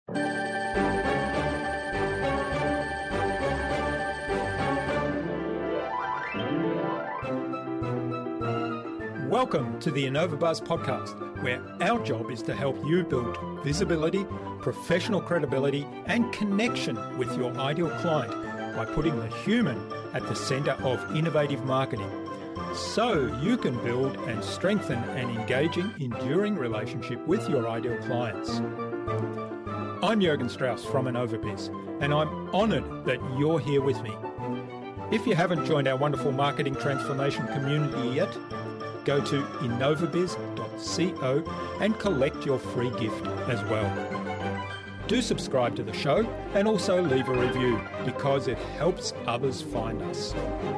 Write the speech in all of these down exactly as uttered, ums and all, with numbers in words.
Welcome to the InnovaBuzz podcast, where our job is to help you build visibility, professional credibility, and connection with your ideal client by putting the human at the center of innovative marketing, so you can build and strengthen an engaging, enduring relationship with your ideal clients. I'm Jürgen Strauss from InnovaBiz, and I'm honored that you're here with me. If you haven't joined our wonderful marketing transformation community yet, go to innovabiz dot co and collect your free gift as well. Do subscribe to the show and also leave a review because it helps others find us.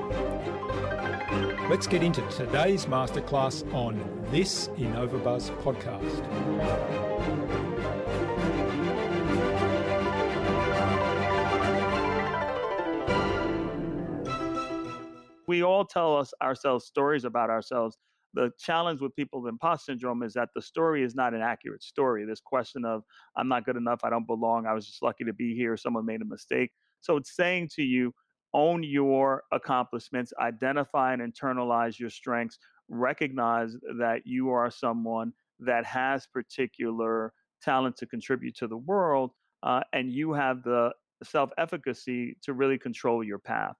Let's get into today's masterclass on this InnovaBuzz podcast. We all tell us ourselves stories about ourselves. The challenge with people with imposter syndrome is that the story is not an accurate story. This question of, I'm not good enough, I don't belong, I was just lucky to be here, someone made a mistake. So it's saying to you, own your accomplishments, identify and internalize your strengths, recognize that you are someone that has particular talent to contribute to the world, uh, and you have the self-efficacy to really control your path.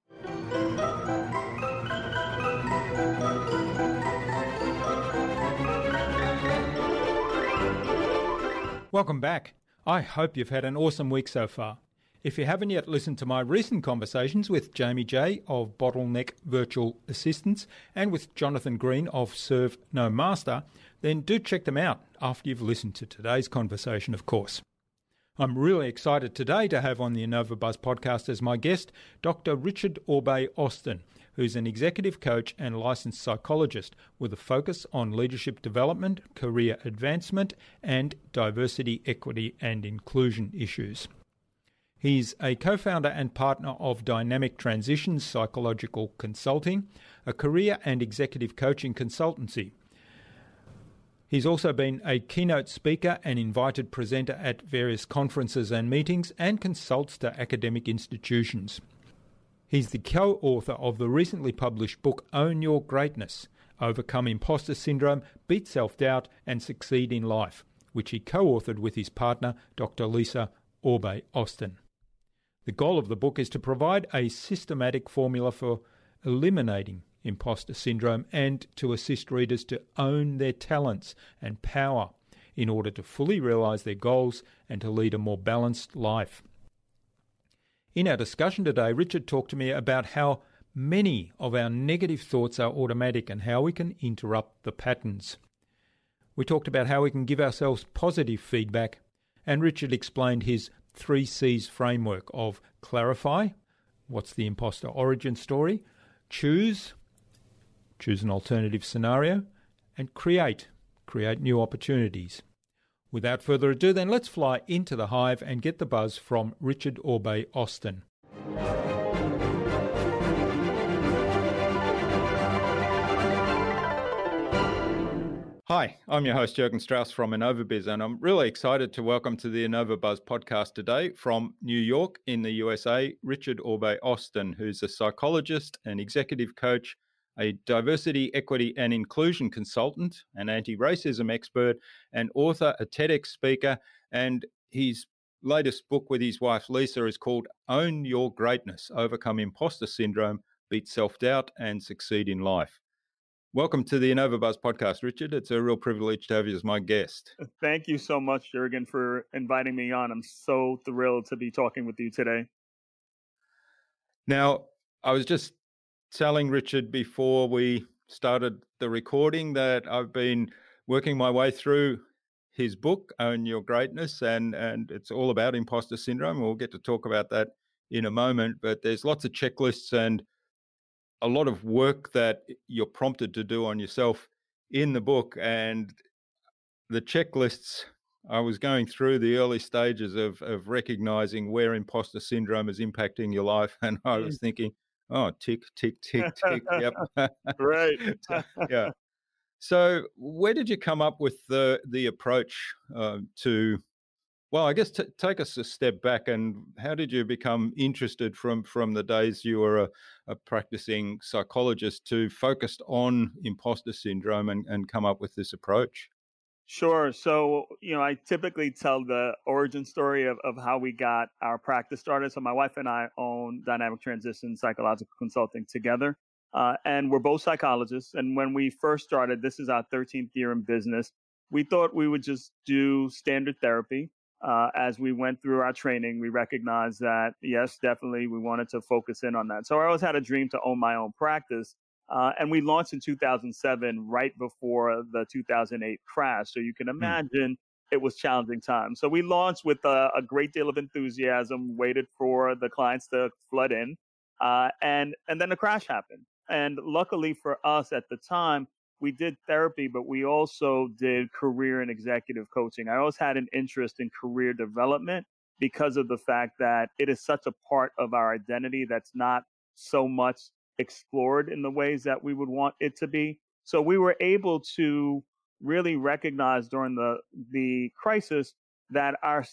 Welcome back. I hope you've had an awesome week so far. If you haven't yet listened to my recent conversations with Jamie J of Bottleneck Virtual Assistants and with Jonathan Green of Serve No Master, then do check them out after you've listened to today's conversation, of course. I'm really excited today to have on the InnovaBuzz podcast as my guest, Doctor Richard Aube-Austin, who's an executive coach and licensed psychologist with a focus on leadership development, career advancement, and diversity, equity, and inclusion issues. He's a co-founder and partner of Dynamic Transitions Psychological Consulting, a career and executive coaching consultancy. He's also been a keynote speaker and invited presenter at various conferences and meetings and consults to academic institutions. He's the co-author of the recently published book Own Your Greatness, Overcome Imposter Syndrome, Beat Self-Doubt and Succeed in Life, which he co-authored with his partner, Doctor Lisa Aube-Austin. The goal of the book is to provide a systematic formula for eliminating imposter syndrome and to assist readers to own their talents and power in order to fully realise their goals and to lead a more balanced life. In our discussion today, Richard talked to me about how many of our negative thoughts are automatic and how we can interrupt the patterns. We talked about how we can give ourselves positive feedback, and Richard explained his three C's framework of clarify, what's the imposter origin story, choose, choose an alternative scenario, and create, create new opportunities. Without further ado, then let's fly into the hive and get the buzz from Richard Aube-Austin. Hi, I'm your host Jürgen Strauss from InnovaBiz, and I'm really excited to welcome to the InnovaBuzz podcast today from New York in the U S A, Richard Aube-Austin, who's a psychologist, an executive coach, a diversity, equity and inclusion consultant, an anti-racism expert, an author, a TEDx speaker, and his latest book with his wife Lisa is called Own Your Greatness, Overcome Imposter Syndrome, Beat Self-Doubt and Succeed in Life. Welcome to the InnovaBuzz podcast, Richard. It's a real privilege to have you as my guest. Thank you so much, Jürgen, for inviting me on. I'm so thrilled to be talking with you today. Now, I was just telling Richard before we started the recording that I've been working my way through his book, Own Your Greatness, and, and it's all about imposter syndrome. We'll get to talk about that in a moment, but there's lots of checklists and a lot of work that you're prompted to do on yourself in the book. And the checklists, I was going through the early stages of, of recognizing where imposter syndrome is impacting your life. And I was thinking, oh, tick, tick, tick, tick. Yep. Right. so, yeah. So where did you come up with the, the approach uh, to Well, I guess t- take us a step back, and how did you become interested from from the days you were a, a practicing psychologist to focused on imposter syndrome and, and come up with this approach? Sure. So, you know, I typically tell the origin story of, of how we got our practice started. So, my wife and I own Dynamic Transition Psychological Consulting together. Uh, and we're both psychologists. And when we first started, this is our thirteenth year in business, we thought we would just do standard therapy. Uh, as we went through our training, we recognized that, yes, definitely, we wanted to focus in on that. So, I always had a dream to own my own practice. Uh, and we launched in two thousand seven, right before the two thousand eight crash. So you can Hmm. imagine it was challenging times. So we launched with a, a great deal of enthusiasm, waited for the clients to flood in, uh, and and then the crash happened. And luckily for us at the time, we did therapy, but we also did career and executive coaching. I always had an interest in career development because of the fact that it is such a part of our identity that's not so much explored in the ways that we would want it to be. So we were able to really recognize during the the crisis that our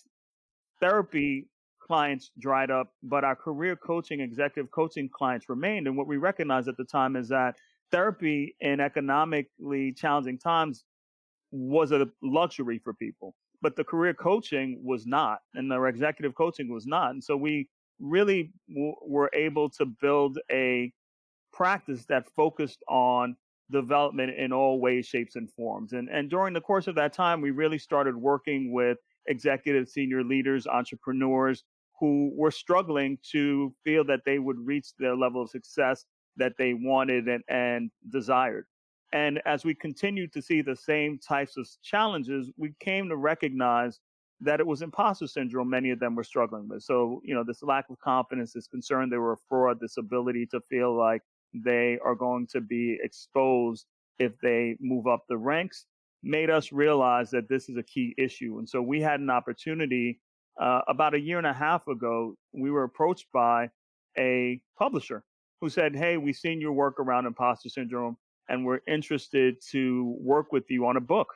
therapy clients dried up, but our career coaching, executive coaching clients remained. And what we recognized at the time is that therapy in economically challenging times was a luxury for people, but the career coaching was not, and the executive coaching was not. And so we really w- were able to build a practice that focused on development in all ways, shapes, and forms. And, and during the course of that time, we really started working with executive senior leaders, entrepreneurs who were struggling to feel that they would reach their level of success that they wanted and, and desired. And as we continued to see the same types of challenges, we came to recognize that it was imposter syndrome many of them were struggling with. So, you know, this lack of confidence, this concern they were a fraud, this ability to feel like they are going to be exposed if they move up the ranks, made us realize that this is a key issue. And so we had an opportunity uh, about a year and a half ago. We were approached by a publisher who said, "Hey, we've seen your work around imposter syndrome and we're interested to work with you on a book."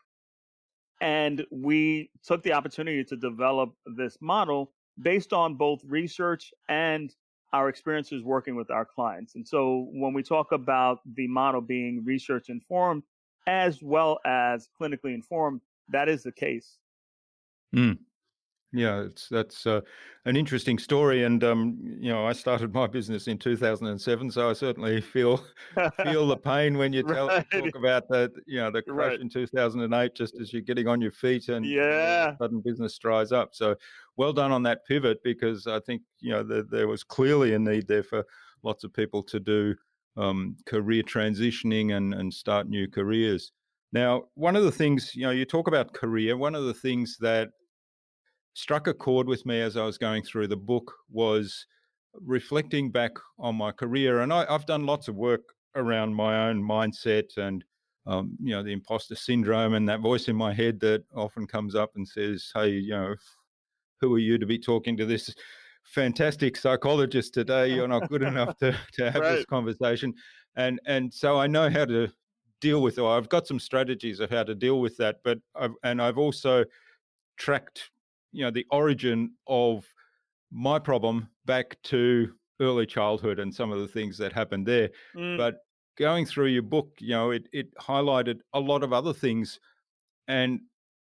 And we took the opportunity to develop this model based on both research and our experiences working with our clients. And so when we talk about the model being research informed as well as clinically informed, that is the case. Mm. Yeah, it's that's uh, an interesting story, and um, you know, I started my business in two thousand seven, so I certainly feel feel the pain when you tell Right. talk about that. You know, the crash Right. in two thousand eight, just as you're getting on your feet, and, and all of a Yeah. sudden business dries up. So, well done on that pivot, because I think you know the, there was clearly a need there for lots of people to do um, career transitioning and and start new careers. Now, one of the things, you know, you talk about career. One of the things that struck a chord with me as I was going through the book was reflecting back on my career. And I, I've done lots of work around my own mindset and, um, you know, the imposter syndrome and that voice in my head that often comes up and says, hey, you know, who are you to be talking to this fantastic psychologist today? You're not good enough to, to have this Right. conversation. And, and so I know how to deal with it. I've got some strategies of how to deal with that, but I've, and I've also tracked, you know, the origin of my problem back to early childhood and some of the things that happened there. Mm, But going through your book, you know, it it highlighted a lot of other things, and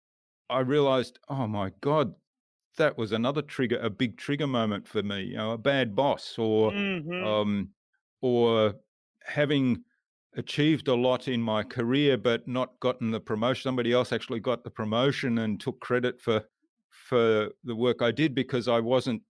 I realized, oh my God, that was another trigger, a big trigger moment for me. You know, a bad boss, or hmm um, or having achieved a lot in my career but not gotten the promotion. Somebody else actually got the promotion and took credit for for the work I did because I wasn't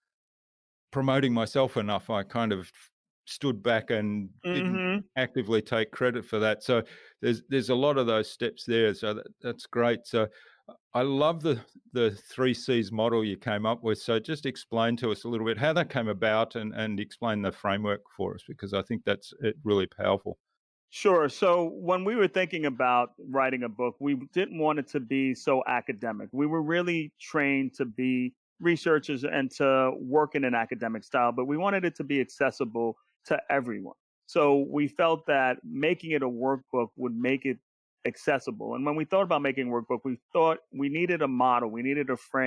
promoting myself enough. I kind of stood back and didn't hmm actively take credit for that. So there's there's a lot of those steps there. So that, that's great. So I love the the three C's model you came up with. So just explain to us a little bit how that came about, and and explain the framework for us, because I think that's uh, really powerful. Sure. So when we were thinking about writing a book, we didn't want it to be so academic. We were really trained to be researchers and to work in an academic style, but we wanted it to be accessible to everyone. So we felt that making it a workbook would make it accessible. And when we thought about making a workbook, we thought we needed a model, we needed a frame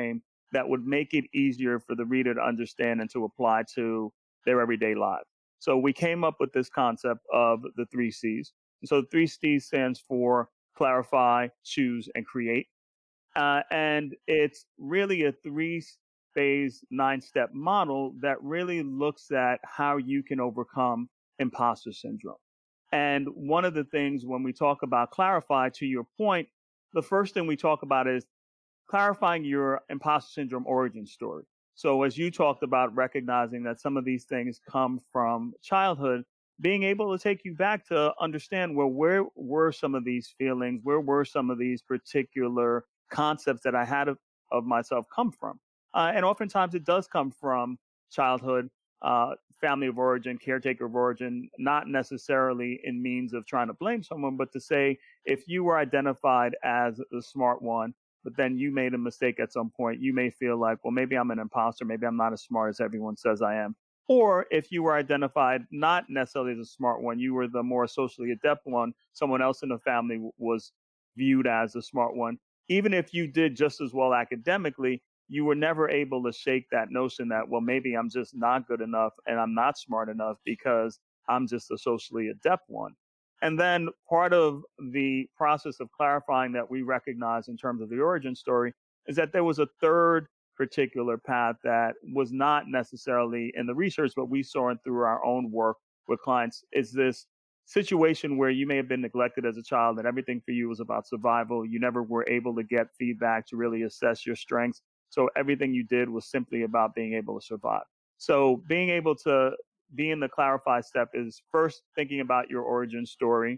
that would make it easier for the reader to understand and to apply to their everyday life. So we came up with this concept of the three C's. So the three C's stands for clarify, choose, and create. Uh, and it's really a three phase, nine step model that really looks at how you can overcome imposter syndrome. And one of the things when we talk about clarify, to your point, the first thing we talk about is clarifying your imposter syndrome origin story. So as you talked about recognizing that some of these things come from childhood, being able to take you back to understand, well, where were some of these feelings? Where were some of these particular concepts that I had of, of myself come from? Uh, and oftentimes it does come from childhood, uh, family of origin, caretaker of origin, not necessarily in means of trying to blame someone, but to say, if you were identified as the smart one, but then you made a mistake at some point, you may feel like, well, maybe I'm an imposter. Maybe I'm not as smart as everyone says I am. Or if you were identified not necessarily as a smart one, you were the more socially adept one, someone else in the family was viewed as a smart one. Even if you did just as well academically, you were never able to shake that notion that, well, maybe I'm just not good enough and I'm not smart enough because I'm just a socially adept one. And then part of the process of clarifying that we recognize in terms of the origin story is that there was a third particular path that was not necessarily in the research, but we saw it through our own work with clients. Is this situation where you may have been neglected as a child and everything for you was about survival. You never were able to get feedback to really assess your strengths. So everything you did was simply about being able to survive. So being able to be in the clarify step is first thinking about your origin story,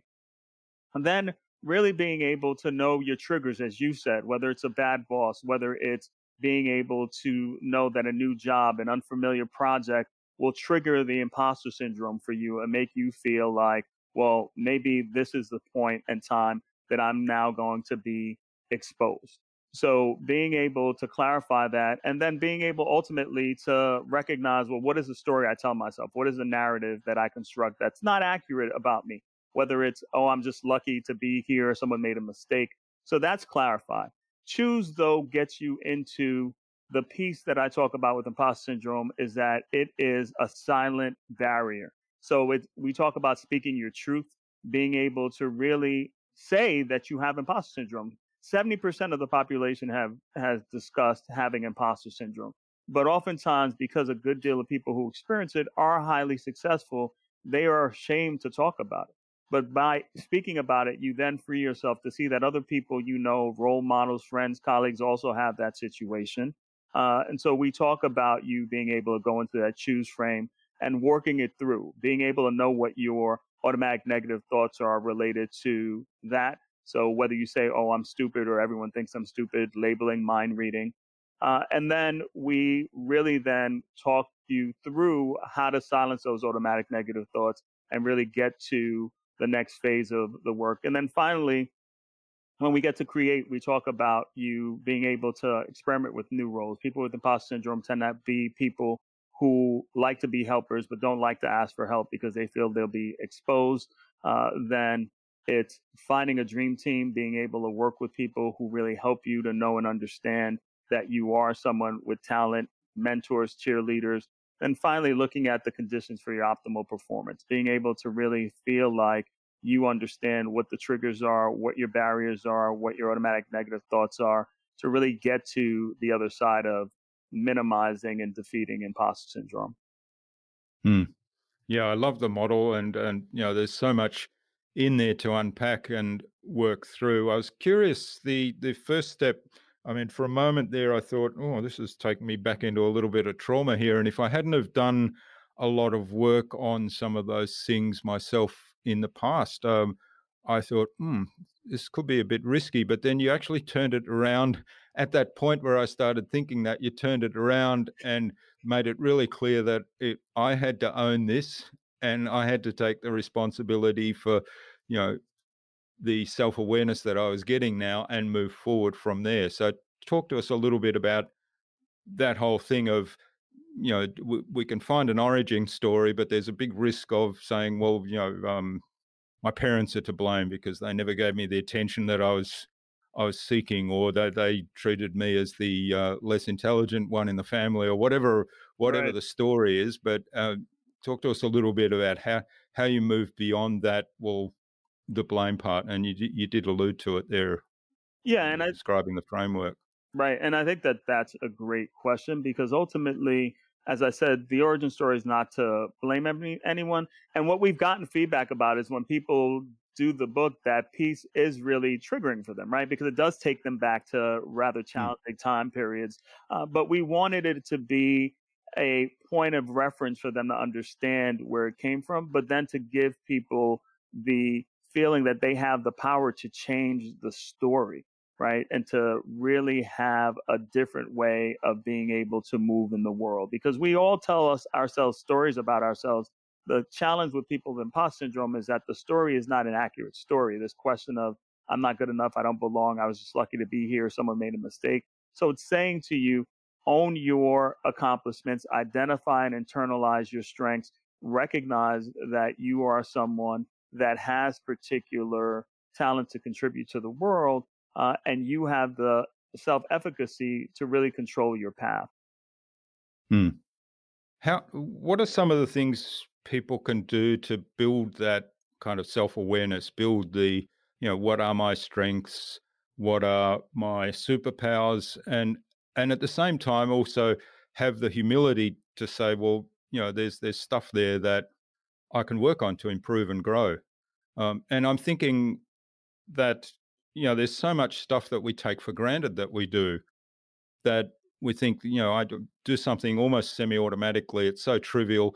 and then really being able to know your triggers, as you said, whether it's a bad boss, whether it's being able to know that a new job, an unfamiliar project will trigger the imposter syndrome for you and make you feel like, well, maybe this is the point in time that I'm now going to be exposed. So being able to clarify that, and then being able ultimately to recognize, well, what is the story I tell myself? What is the narrative that I construct that's not accurate about me? Whether it's, oh, I'm just lucky to be here, someone made a mistake. So that's clarify. Choose, though, gets you into the piece that I talk about with imposter syndrome, is that it is a silent barrier. So it, we talk about speaking your truth, being able to really say that you have imposter syndrome. seventy percent of the population have has discussed having imposter syndrome. But oftentimes, because a good deal of people who experience it are highly successful, they are ashamed to talk about it. But by speaking about it, you then free yourself to see that other people, you know, role models, friends, colleagues also have that situation. Uh, and so we talk about you being able to go into that choose frame and working it through, being able to know what your automatic negative thoughts are related to that. So whether you say, oh, I'm stupid, or everyone thinks I'm stupid, labeling, mind reading. Uh, and then we really then talk you through how to silence those automatic negative thoughts and really get to the next phase of the work. And then finally, when we get to create, we talk about you being able to experiment with new roles. People with imposter syndrome tend to be people who like to be helpers, but don't like to ask for help because they feel they'll be exposed. Uh, then it's finding a dream team, being able to work with people who really help you to know and understand that you are someone with talent, mentors, cheerleaders. And finally, looking at the conditions for your optimal performance, being able to really feel like you understand what the triggers are, what your barriers are, what your automatic negative thoughts are, to really get to the other side of minimizing and defeating imposter syndrome. Hmm. Yeah, I love the model, and and you know, there's so much in there to unpack and work through. I was curious, the the first step, I mean, for a moment there, I thought, oh, this is taking me back into a little bit of trauma here. And if I hadn't have done a lot of work on some of those things myself in the past, um, I thought, hmm, this could be a bit risky. But then you actually turned it around at that point where I started thinking that. You turned it around and made it really clear that it, I had to own this, and I had to take the responsibility for, you know, the self-awareness that I was getting now and move forward from there. So talk to us a little bit about that whole thing of, you know, we, we can find an origin story, but there's a big risk of saying, well, you know, um, my parents are to blame because they never gave me the attention that I was I was seeking, or they, they treated me as the uh, less intelligent one in the family, or whatever whatever Right. the story is. But uh, talk to us a little bit about how how you move beyond that. Well, the blame part, and you you did allude to it there Yeah, when you and were I describing the framework. right, and I think that that's a great question because ultimately, as I said, the origin story is not to blame any, anyone. And what we've gotten feedback about is when people do the book, that piece is really triggering for them, right? Because it does take them back to rather Mm, challenging time periods. Uh, but we wanted it to be a point of reference for them to understand where it came from, but then to give people the feeling that they have the power to change the story, right? And to really have a different way of being able to move in the world. Because we all tell us ourselves stories about ourselves. The challenge with people with imposter syndrome is that the story is not an accurate story. This question of, I'm not good enough, I don't belong, I was just lucky to be here, someone made a mistake. So it's saying to you, own your accomplishments, identify and internalize your strengths, recognize that you are someone that has particular talent to contribute to the world, uh, and you have the self-efficacy to really control your path. mm. How? What are some of the things people can do to build that kind of self-awareness, build the, you know, what are my strengths, what are my superpowers, and and at the same time also have the humility to say, well, you know, there's there's stuff there that I can work on to improve and grow. Um, and I'm thinking that, you know, there's so much stuff that we take for granted that we do, that we think, you know, I do do something almost semi-automatically. It's so trivial.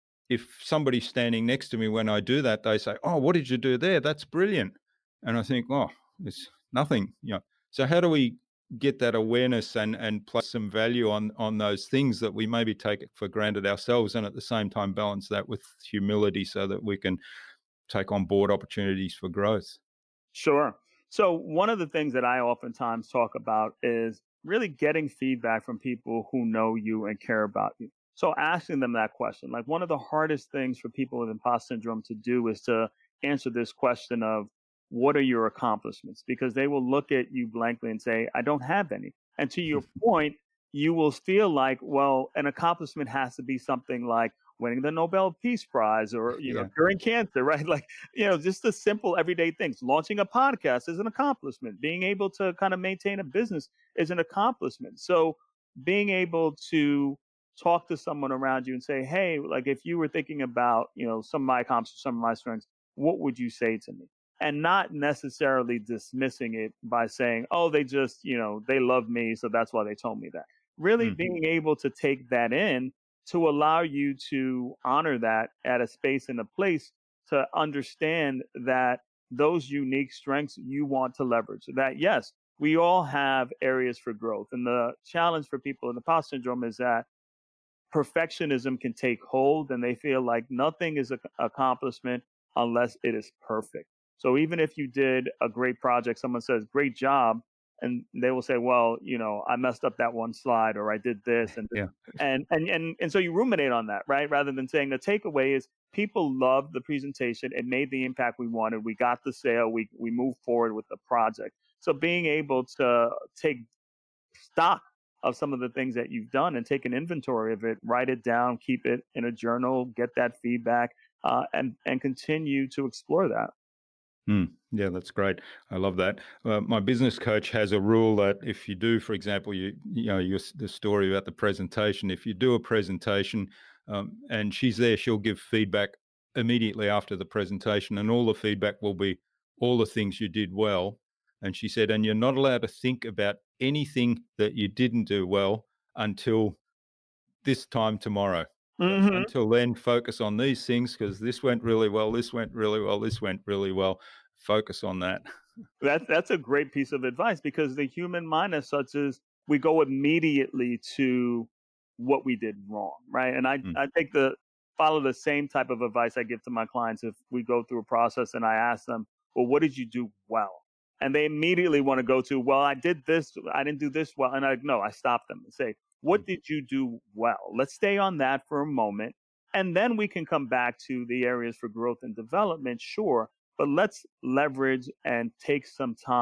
If somebody's standing next to me when I do that, they say, "Oh, what did you do there? That's brilliant." And I think, "Oh, it's nothing." You know. So how do we get that awareness and and place some value on on those things that we maybe take it for granted ourselves, and at the same time balance that with humility so that we can take on board opportunities for growth? Sure. So one of the things that I oftentimes talk about is really getting feedback from people who know you and care about you. So asking them that question, like one of the hardest things for people with imposter syndrome to do is to answer this question of what are your accomplishments? Because they will look at you blankly and say, I don't have any. And to your point, you will feel like, well, an accomplishment has to be something like winning the Nobel Peace Prize or, you know, Yeah. curing cancer, right? Like, you know, just the simple everyday things. Launching a podcast is an accomplishment. Being able to kind of maintain a business is an accomplishment. So being able to talk to someone around you and say, hey, like if you were thinking about, you know, some of my accomplishments, some of my strengths, what would you say to me? And not necessarily dismissing it by saying, oh, they just, you know, they love me, so that's why they told me that. Really Mm, being able to take that in to allow you to honor that at a space and a place to understand that those unique strengths you want to leverage. That, yes, we all have areas for growth. And the challenge for people in the imposter syndrome is that perfectionism can take hold and they feel like nothing is an accomplishment unless it is perfect. So even if you did a great project, someone says, great job. And they will say, well, you know, I messed up that one slide or I did this and yeah. and and and and so you ruminate on that, right? Rather than saying the takeaway is people loved the presentation, it made the impact we wanted, we got the sale, we we moved forward with the project. So being able to take stock of some of the things that you've done and take an inventory of it, write it down, keep it in a journal, get that feedback, uh, and and continue to explore that. Mm, yeah, that's great. I love that. Uh, my business coach has a rule that if you do, for example, you you know your, the story about the presentation. If you do a presentation, um, and she's there, she'll give feedback immediately after the presentation, and all the feedback will be all the things you did well. And she said, and you're not allowed to think about anything that you didn't do well until this time tomorrow. Uh, Hmm. Until then, focus on these things because this went really well, this went really well, this went really well. Focus on that. That's that's a great piece of advice because the human mind is such as we go immediately to what we did wrong, right? And I Mm, I take the follow the same type of advice I give to my clients if we go through a process and I ask them, well, what did you do well? And they immediately want to go to, well, I did this, I didn't do this well. And I no, I stop them and say, mm, what did you do well? Let's stay on that for a moment. And then we can come back to the areas for growth and development, sure, but let's leverage and take some time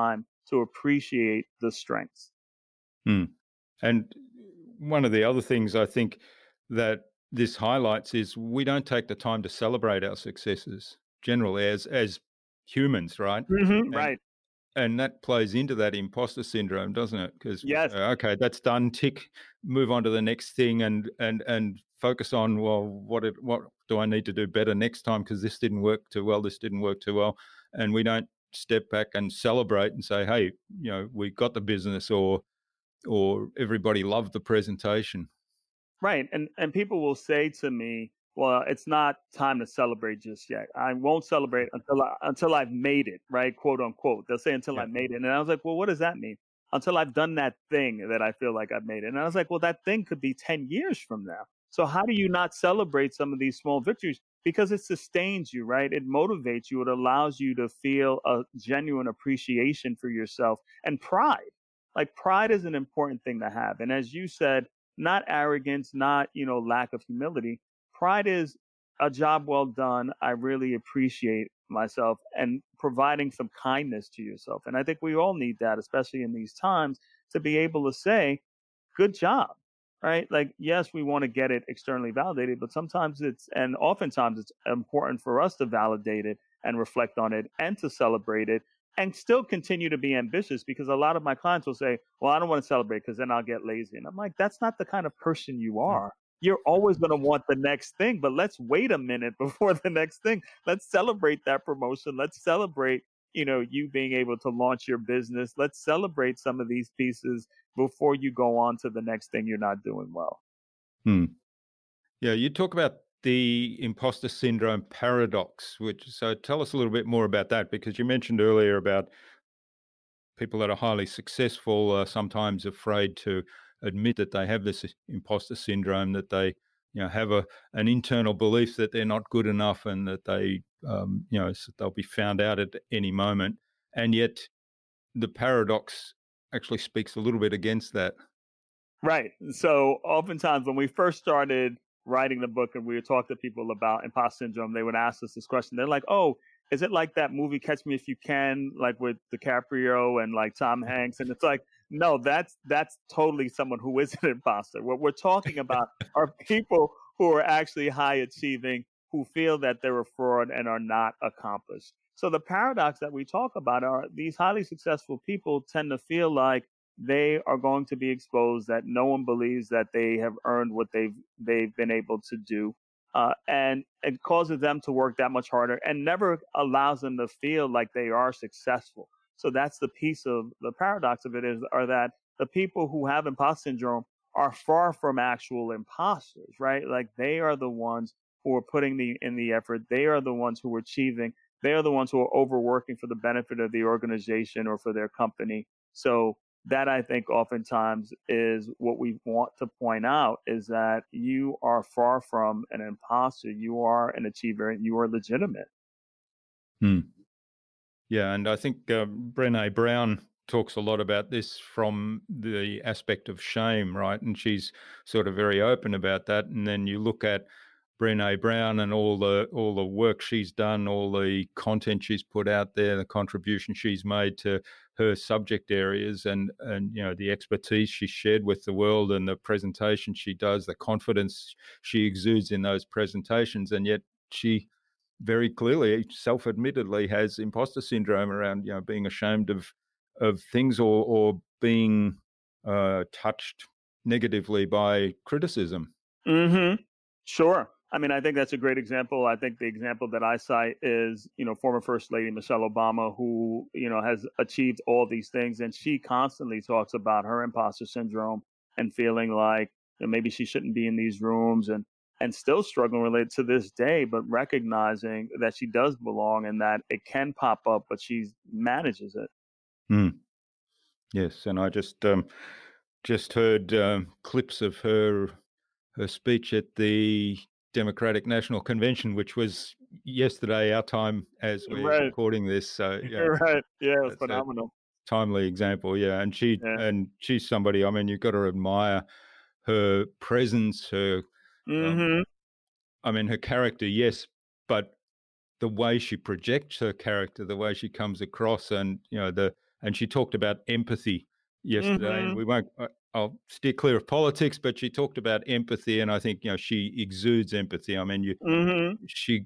to appreciate the strengths. Hmm. And one of the other things I think that this highlights is we don't take the time to celebrate our successes generally as as humans, right? Mm-hmm, And right. and that plays into that imposter syndrome, doesn't it? Because we say, Yes. okay, that's done, tick, move on to the next thing, and and and focus on, well, what it, what do I need to do better next time? Because this didn't work too well, this didn't work too well, and we don't step back and celebrate and say, hey, you know, we got the business, or or everybody loved the presentation. Right. And and people will say to me, well, it's not time to celebrate just yet. I won't celebrate until I, until I've made it, right? Quote unquote. They'll say until Yeah. I made it. And I was like, well, what does that mean? Until I've done that thing that I feel like I've made it. And I was like, well, that thing could be ten years from now. So how do you not celebrate some of these small victories? Because it sustains you, right? It motivates you. It allows you to feel a genuine appreciation for yourself and pride. Like pride is an important thing to have. And as you said, not arrogance, not, you know, lack of humility. Pride is a job well done. I really appreciate myself, and providing some kindness to yourself. And I think we all need that, especially in these times, to be able to say, good job, right? Like, yes, we want to get it externally validated, but sometimes it's, and oftentimes it's important for us to validate it and reflect on it and to celebrate it and still continue to be ambitious, because a lot of my clients will say, well, I don't want to celebrate because then I'll get lazy. And I'm like, that's not the kind of person you are. You're always going to want the next thing, but let's wait a minute before the next thing. Let's celebrate that promotion. Let's celebrate, you know, you being able to launch your business. Let's celebrate some of these pieces before you go on to the next thing you're not doing well. Hmm. Yeah, you talk about the imposter syndrome paradox, which, so tell us a little bit more about that, because you mentioned earlier about people that are highly successful are sometimes afraid to admit that they have this imposter syndrome, that they, you know, have a an internal belief that they're not good enough, and that they, um, you know, they'll be found out at any moment. And yet the paradox actually speaks a little bit against that. Right. So oftentimes when we first started writing the book and we would talk to people about imposter syndrome, they would ask us this question. They're like, oh, is it like that movie Catch Me If You Can, like with DiCaprio and like Tom Hanks? And it's like, no, that's that's totally someone who is an imposter. What we're talking about are people who are actually high achieving, who feel that they're a fraud and are not accomplished. So the paradox that we talk about are these highly successful people tend to feel like they are going to be exposed, that no one believes that they have earned what they've they've been able to do, uh, and it causes them to work that much harder and never allows them to feel like they are successful. So that's the piece of the paradox of it, is are that the people who have imposter syndrome are far from actual imposters, right? Like they are the ones who are putting the in the effort. They are the ones who are achieving. They are the ones who are overworking for the benefit of the organization or for their company. So that, I think, oftentimes is what we want to point out, is that you are far from an imposter. You are an achiever and you are legitimate. Hmm. Yeah, and I think uh, Brené Brown talks a lot about this from the aspect of shame, right? And she's sort of very open about that. And then you look at Brené Brown and all the all the work she's done, all the content she's put out there, the contribution she's made to her subject areas, and and you know, the expertise she shared with the world, and the presentation she does, the confidence she exudes in those presentations, and yet she very clearly, self-admittedly, has imposter syndrome around, you know, being ashamed of of things, or or being uh, touched negatively by criticism. Mm-hmm. Sure. I mean, I think that's a great example. I think the example that I cite is, you know, former First Lady Michelle Obama, who, you know, has achieved all these things. And she constantly talks about her imposter syndrome and feeling like, you know, maybe she shouldn't be in these rooms, and and still struggling with it to this day, but recognizing that she does belong and that it can pop up, but she manages it. Mm. Yes, and I just um, just heard um, clips of her her speech at the Democratic National Convention, which was yesterday, our time as we're Right. recording this. So yeah, Right. Yeah, it was that's a phenomenal. timely example. Yeah, and she Yeah. and she's somebody. I mean, you've got to admire her presence, her. Um, Mm-hmm. I mean, her character, yes, but the way she projects her character, the way she comes across, and you know, the and she talked about empathy yesterday. And Mm-hmm. we won't. I'll steer clear of politics, but she talked about empathy, and I think you know she exudes empathy. I mean, you Mm-hmm. she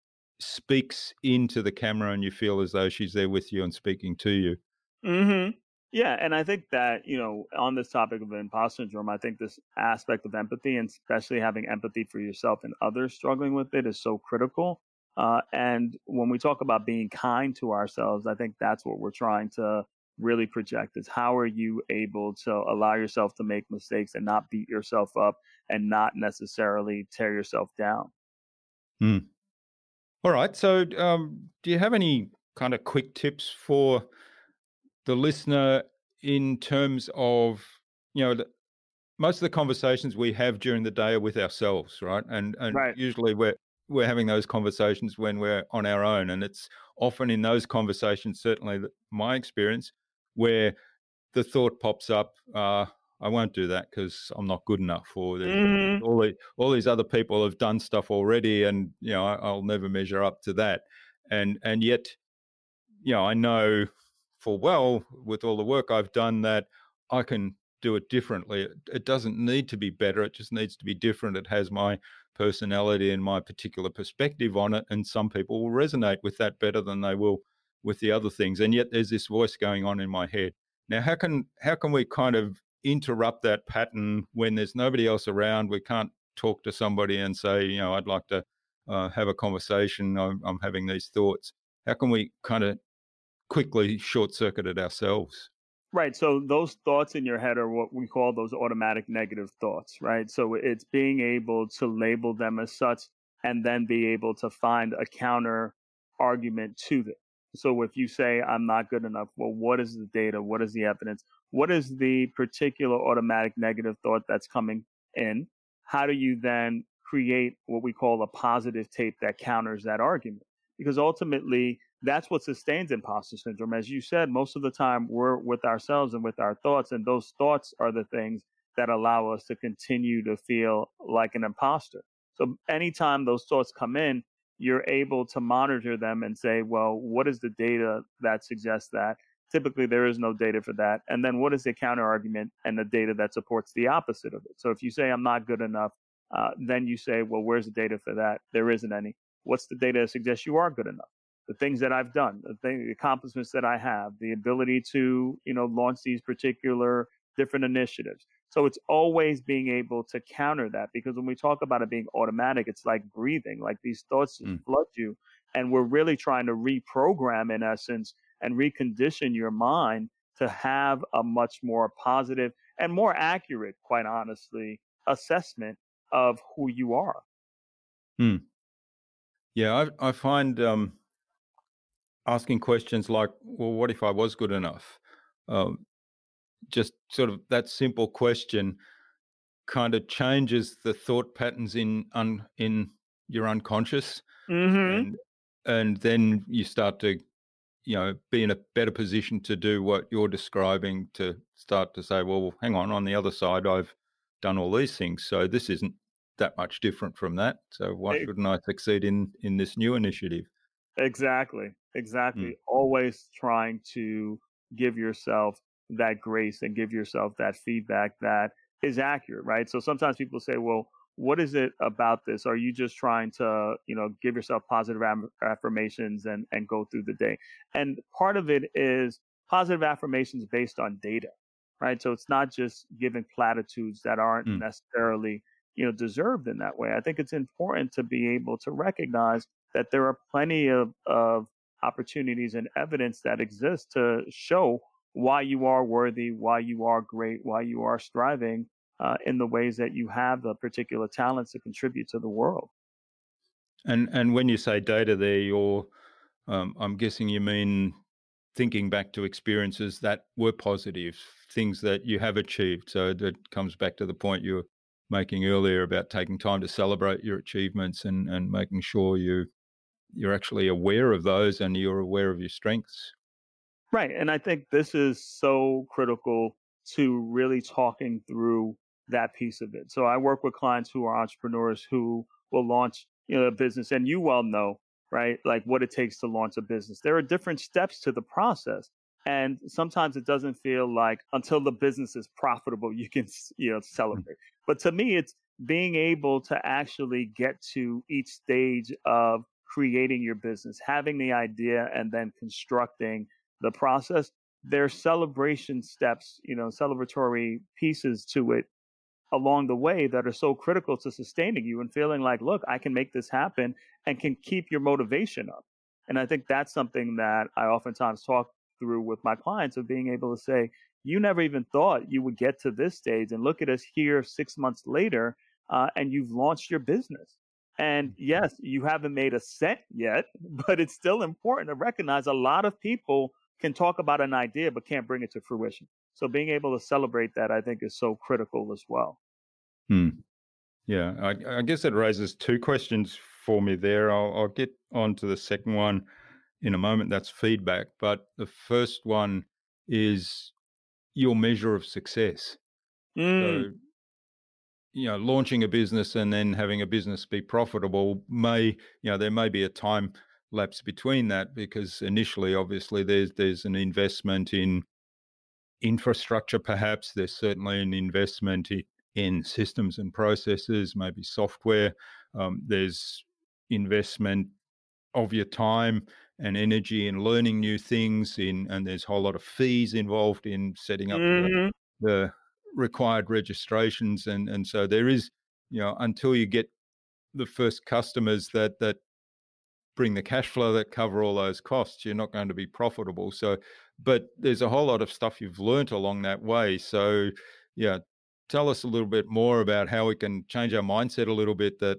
speaks into the camera, and you feel as though she's there with you and speaking to you. Mm-hmm. Yeah, and I think that, you know, on this topic of imposter syndrome, I think this aspect of empathy, and especially having empathy for yourself and others struggling with it, is so critical. Uh, and when we talk about being kind to ourselves, I think that's what we're trying to really project: is how are you able to allow yourself to make mistakes and not beat yourself up and not necessarily tear yourself down. Hmm. All right. So, um, do you have any kind of quick tips for the listener in terms of, you know, the, most of the conversations we have during the day are with ourselves, right? And and Right. usually we're we're having those conversations when we're on our own, and it's often in those conversations, certainly th- my experience, where the thought pops up, uh, I won't do that because I'm not good enough, or there's Mm-hmm. all the, all these other people have done stuff already, and you know I, I'll never measure up to that. And and yet, you know, I know full well with all the work I've done that I can do it differently. It, it doesn't need to be better. It just needs to be different. It has my personality and my particular perspective on it. And some people will resonate with that better than they will with the other things. And yet there's this voice going on in my head. Now, how can how can we kind of interrupt that pattern when there's nobody else around? We can't talk to somebody and say, you know, I'd like to uh, have a conversation. I'm, I'm having these thoughts. How can we kind of quickly short circuited ourselves? Right. So those thoughts in your head are what we call those automatic negative thoughts, right? So it's being able to label them as such and then be able to find a counter argument to them. So if you say, I'm not good enough, well, what is the data? What is the evidence? What is the particular automatic negative thought that's coming in? How do you then create what we call a positive tape that counters that argument? Because ultimately, that's what sustains imposter syndrome. As you said, most of the time we're with ourselves and with our thoughts, and those thoughts are the things that allow us to continue to feel like an imposter. So anytime those thoughts come in, you're able to monitor them and say, well, what is the data that suggests that? Typically, there is no data for that. And then what is the counter argument and the data that supports the opposite of it? So if you say, I'm not good enough, uh, then you say, well, where's the data for that? There isn't any. What's the data that suggests you are good enough? The things that I've done, the, thing, the accomplishments that I have, the ability to, you know, launch these particular different initiatives. So it's always being able to counter that, because when we talk about it being automatic, it's like breathing, like these thoughts just Mm. flood you. And we're really trying to reprogram, in essence, and recondition your mind to have a much more positive and more accurate, quite honestly, assessment of who you are. Mm. Yeah, I, I find um, asking questions like, well, what if I was good enough? Um, just sort of that simple question kind of changes the thought patterns in un, in your unconscious, Mm-hmm. and and then you start to, you know, be in a better position to do what you're describing, to start to say, well, hang on, on the other side, I've done all these things. So this isn't that much different from that. So why shouldn't I succeed in, in this new initiative? Exactly. Mm, Exactly. Always trying to give yourself that grace and give yourself that feedback that is accurate, right? So sometimes people say, well, what is it about this? Are you just trying to, you know, give yourself positive am- affirmations and, and go through the day? And part of it is positive affirmations based on data, right? So it's not just giving platitudes that aren't mm. necessarily, you know, deserved in that way. I think it's important to be able to recognize that there are plenty of, of opportunities and evidence that exist to show why you are worthy, why you are great, why you are striving uh, in the ways that you have the particular talents to contribute to the world. And and when you say data there, you're, um, I'm guessing you mean thinking back to experiences that were positive, things that you have achieved. So that comes back to the point you were making earlier about taking time to celebrate your achievements, and, and making sure you you're actually aware of those and you're aware of your strengths. Right. And I think this is so critical to really talking through that piece of it. So I work with clients who are entrepreneurs who will launch, you know, a business, and you well know, right? Like what it takes to launch a business. There are different steps to the process. And sometimes it doesn't feel like until the business is profitable, you can, you know, celebrate. But to me, it's being able to actually get to each stage of creating your business, having the idea and then constructing the process. There's celebration steps, you know, celebratory pieces to it along the way that are so critical to sustaining you and feeling like, look, I can make this happen and can keep your motivation up. And I think that's something that I oftentimes talk through with my clients of being able to say, you never even thought you would get to this stage. And look at us here six months later, uh, and you've launched your business. And yes, you haven't made a cent yet, but it's still important to recognize a lot of people can talk about an idea, but can't bring it to fruition. So being able to celebrate that, I think, is so critical as well. Hmm. Yeah, I, I guess it raises two questions for me there. I'll, I'll get on to the second one in a moment. That's feedback. But the first one is your measure of success. Mm. So, you know, launching a business and then having a business be profitable may, you know, there may be a time lapse between that, because initially, obviously, there's there's an investment in infrastructure, perhaps. There's certainly an investment in, in systems and processes, maybe software. Um, there's investment of your time and energy in learning new things, in and there's a whole lot of fees involved in setting up Mm-hmm. the, the required registrations, and and so there is, you know, until you get the first customers that that bring the cash flow that cover all those costs, you're not going to be profitable. So, but there's a whole lot of stuff you've learnt along that way. So, yeah, tell us a little bit more about how we can change our mindset a little bit, that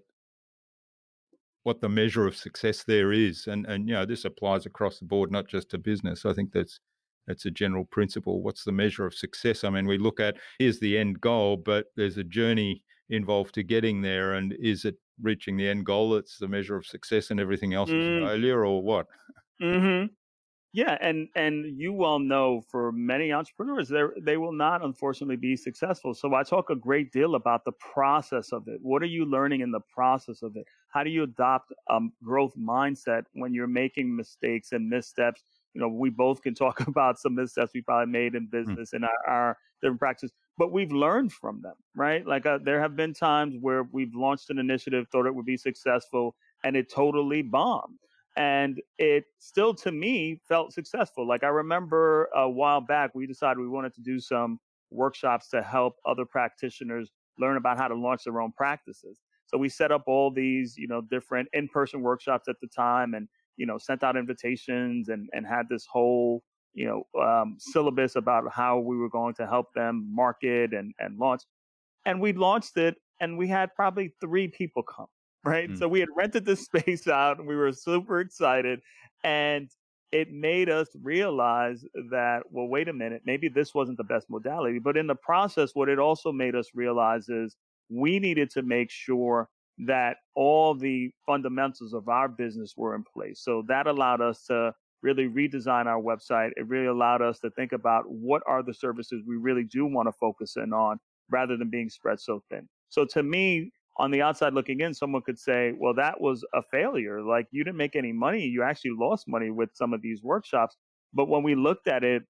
what the measure of success there is. And, and, you know, this applies across the board, not just to business. I think that's, that's a general principle. What's the measure of success? I mean, we look at, here's the end goal, but there's a journey involved to getting there. And is it reaching the end goal that's the measure of success and everything else is Mm. failure, or what? Mm-hmm. Yeah, and and you well know, for many entrepreneurs, they they will not, unfortunately, be successful. So I talk a great deal about the process of it. What are you learning in the process of it? How do you adopt a growth mindset when you're making mistakes and missteps? You know, we both can talk about some missteps we probably made in Mm. business and our, our different practices, but we've learned from them, right? Like uh, there have been times where we've launched an initiative, thought it would be successful, and it totally bombed. And it still, to me, felt successful. Like I remember a while back, we decided we wanted to do some workshops to help other practitioners learn about how to launch their own practices. So we set up all these, you know, different in-person workshops at the time, and, you know, sent out invitations and, and had this whole, you know, um, syllabus about how we were going to help them market and, and launch. And we launched it, and we had probably three people come. Right. Mm. So we had rented this space out and we were super excited. And it made us realize that, well, wait a minute, maybe this wasn't the best modality. But in the process, what it also made us realize is we needed to make sure that all the fundamentals of our business were in place. So that allowed us to really redesign our website. It really allowed us to think about what are the services we really do want to focus in on, rather than being spread so thin. So to me, on the outside looking in, someone could say, well, that was a failure. Like, you didn't make any money. You actually lost money with some of these workshops. But when we looked at it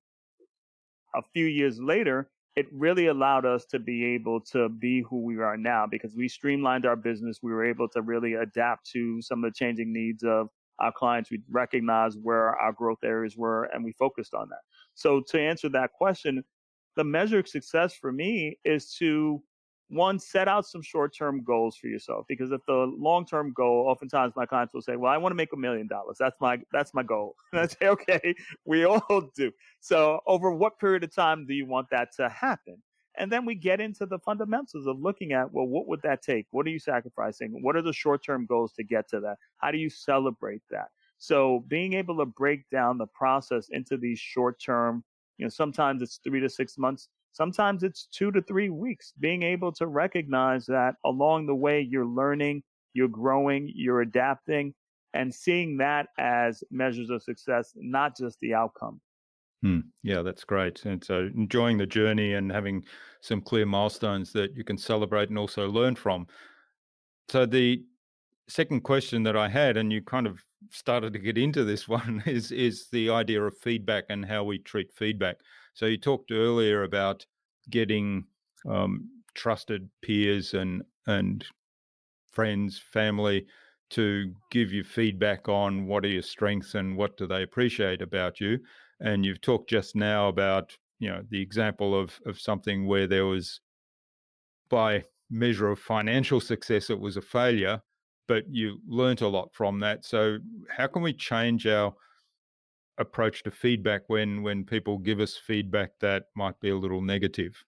a few years later, it really allowed us to be able to be who we are now, because we streamlined our business. We were able to really adapt to some of the changing needs of our clients. We recognized where our growth areas were, and we focused on that. So to answer that question, the measure of success for me is to, one, set out some short-term goals for yourself. Because if the long-term goal, oftentimes my clients will say, well, I want to make a million dollars. That's my, that's my goal. And I say, okay, we all do. So over what period of time do you want that to happen? And then we get into the fundamentals of looking at, well, what would that take? What are you sacrificing? What are the short-term goals to get to that? How do you celebrate that? So being able to break down the process into these short-term, you know, sometimes it's three to six months. Sometimes it's two to three weeks. Being able to recognize that along the way, you're learning, you're growing, you're adapting, and seeing that as measures of success, not just the outcome. Hmm. Yeah, that's great. And so enjoying the journey and having some clear milestones that you can celebrate and also learn from. So the second question that I had, and you kind of started to get into this one, is is the idea of feedback and how we treat feedback. So you talked earlier about getting um, trusted peers and and friends, family to give you feedback on what are your strengths and what do they appreciate about you. And you've talked just now about, you know, the example of of something where there was, by measure of financial success, it was a failure, but you learnt a lot from that. So how can we change our approach to feedback when when people give us feedback that might be a little negative?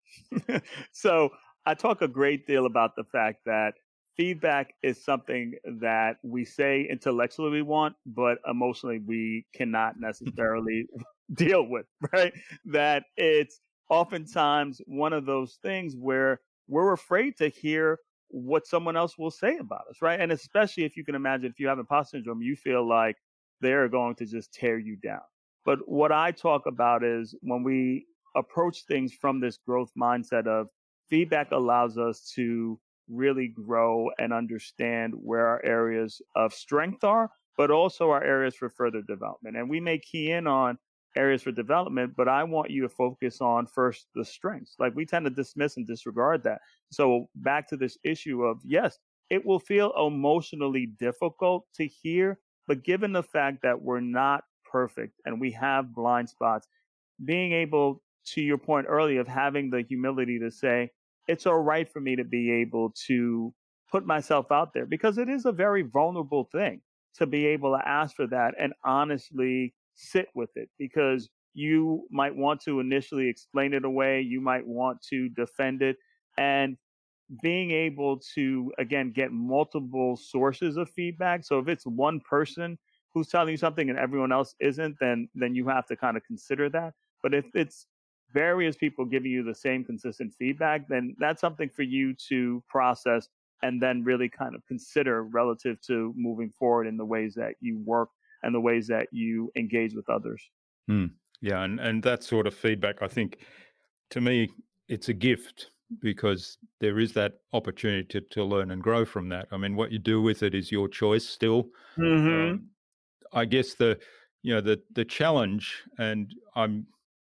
So I talk a great deal about the fact that feedback is something that we say intellectually we want, but emotionally we cannot necessarily deal with, right? That it's oftentimes one of those things where we're afraid to hear what someone else will say about us, right? And especially if you can imagine, if you have imposter syndrome, you feel like they're going to just tear you down. But what I talk about is when we approach things from this growth mindset of feedback allows us to really grow and understand where our areas of strength are, but also our areas for further development. And we may key in on areas for development, but I want you to focus on first the strengths. Like we tend to dismiss and disregard that. So back to this issue of yes, it will feel emotionally difficult to hear, but given the fact that we're not perfect and we have blind spots, being able, to your point earlier, of having the humility to say, it's all right for me to be able to put myself out there because it is a very vulnerable thing to be able to ask for that and honestly sit with it because you might want to initially explain it away. You might want to defend it. And being able to, again, get multiple sources of feedback. So if it's one person who's telling you something and everyone else isn't, then then you have to kind of consider that. But if it's various people giving you the same consistent feedback, then that's something for you to process and then really kind of consider relative to moving forward in the ways that you work and the ways that you engage with others. Hmm. Yeah, and and that sort of feedback, I think, to me, it's a gift because there is that opportunity to, to learn and grow from that. I mean, what you do with it is your choice still. Hmm. Um, I guess the, you know, the the challenge, and I'm